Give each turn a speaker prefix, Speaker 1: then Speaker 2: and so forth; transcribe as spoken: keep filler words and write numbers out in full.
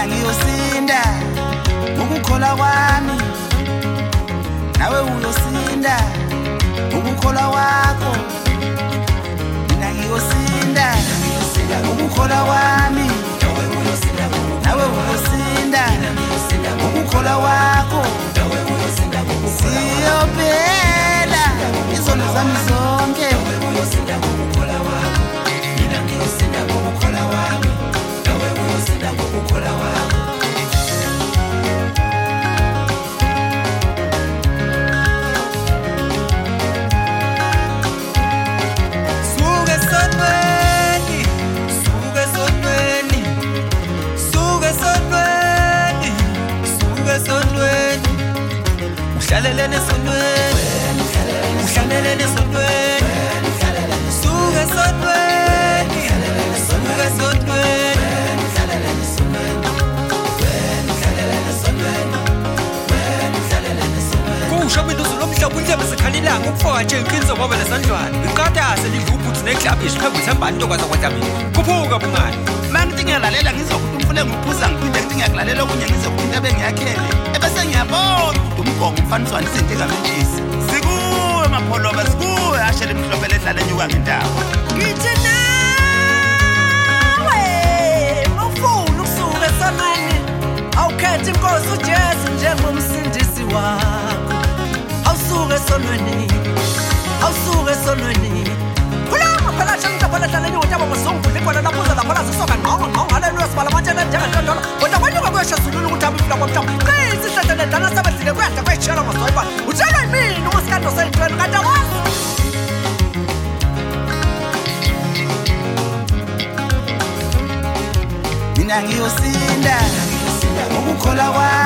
Speaker 1: mina ngiyosinda ukukholwa kwami nawe uyosinda ukukholwa wakho mina ngiyosinda ukukholwa kwami nawe uyosinda ukukholwa wakho siyophela izono zami zonke
Speaker 2: Uhlalelene sonweni, uhlalelene sonweni, suke sonweni, suke sonweni, uhlalelene sonweni, uhlalelene sonweni, uhlalelene sonweni. Kusho mina uzolomhlaba unhlebe sekhalilanga ukufaka nje iqiniso ngoba lesandlwana. Iqatha selidla ubhuthi neclub isiphembu thembani ntokwaza kwaTamini. Kuphuka bungani.
Speaker 1: Mangithi ngiyalalela ngizokuthi umfule ngiphuza ngiphinde ngithi ngiyakulalela okunye ngizokuthi abe ngiyakhele. Ebese ngiyabona umgongo umfaniswana izinto engamentshisi. Sikuwe mapholoba sikuwe ashele emhlophe ledlala enyuka ngendawo.
Speaker 2: Ngithi nawe mawufuna ukusuka esonweni awukhethe inkosi uJesu njengomsindisi wakho. Awusuke esonweni, awusuke esonweni. Khuluma phela nje ngidabula ledlala enyuka ntaba masongudla ikona laphuza lapho lazisoka ngqongo ngqongo haleluya sibala manje njengantondolo. Kodwa kwanyuka kuyashasulula ukuthi abifika kwamthambo. Qisi ihlahla ledlala sabadlile kuyadla kwayitshela ngosoyiba. Utshela yimini umasikando sayintweni kanti akwazi.
Speaker 1: Mina ngiyosinda ukukholwa kwami